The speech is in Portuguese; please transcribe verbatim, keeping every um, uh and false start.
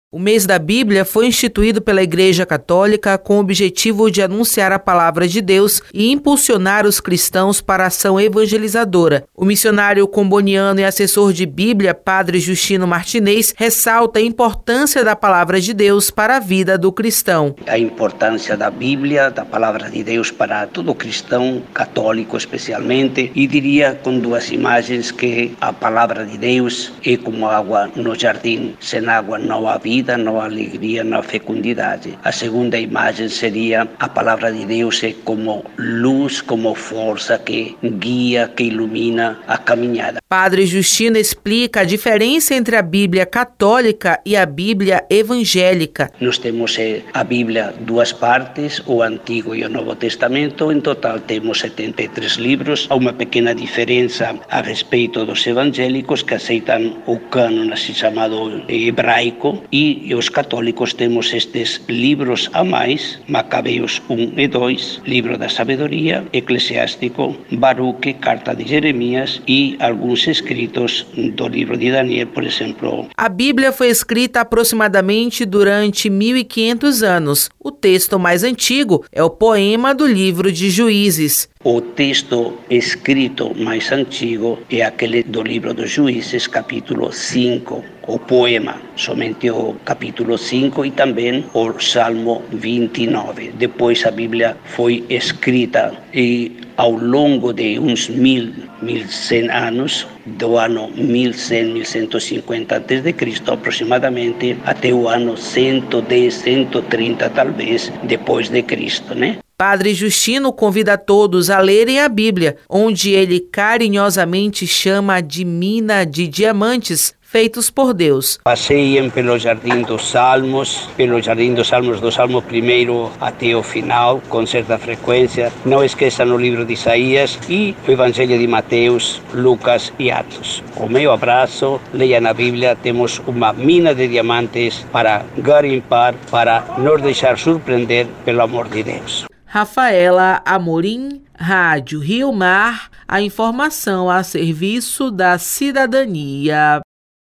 O mês da Bíblia foi instituído pela Igreja Católica com o objetivo de anunciar a palavra de Deus e impulsionar os cristãos para a ação evangelizadora. O missionário comboniano e assessor de Bíblia, Padre Justino Martinez, ressalta a importância da palavra de Deus para a vida do cristão. A importância da Bíblia, da palavra de Deus para todo cristão, católico especialmente, e diria com duas imagens que a palavra de Deus é como água no jardim. Sem água não há vida, não há alegria, não há fecundidade. A segunda imagem seria a palavra de Deus é como luz, como força que guia, que ilumina a caminhada. Padre Justino explica a diferença entre a Bíblia católica e a Bíblia evangélica. Nós temos a Bíblia duas partes, o Antigo e o Novo Testamento. Em total temos setenta e três livros. Há uma pequena diferença a respeito dos evangélicos que aceitam o cânon assim chamado hebraico, e os católicos temos estes livros a mais, Macabeus um e dois, Livro da Sabedoria, Eclesiástico, Baruque, Carta de Jeremias e alguns escritos do livro de Daniel, por exemplo. A Bíblia foi escrita aproximadamente durante mil e quinhentos anos. O texto mais antigo é o poema do livro de Juízes. O texto escrito mais antigo é aquele do livro dos Juízes, capítulo cinco, o poema, somente o capítulo cinco, e também o Salmo vinte e nove. Depois a Bíblia foi escrita e ao longo de uns mil, mil cem anos, do ano mil cem, mil cento e cinquenta antes de Cristo aproximadamente, até o ano cento e dez, cento e trinta talvez, depois de Cristo, né? Padre Justino convida todos a lerem a Bíblia, onde ele carinhosamente chama de mina de diamantes feitos por Deus. Passeiem pelo Jardim dos Salmos, pelo Jardim dos Salmos, do Salmo primeiro até o final, com certa frequência. Não esqueçam o livro de Isaías e o Evangelho de Mateus, Lucas e Atos. O meu abraço, leiam a Bíblia, temos uma mina de diamantes para garimpar, para nos deixar surpreender pelo amor de Deus. Rafaela Amorim, Rádio Rio Mar, a informação a serviço da cidadania.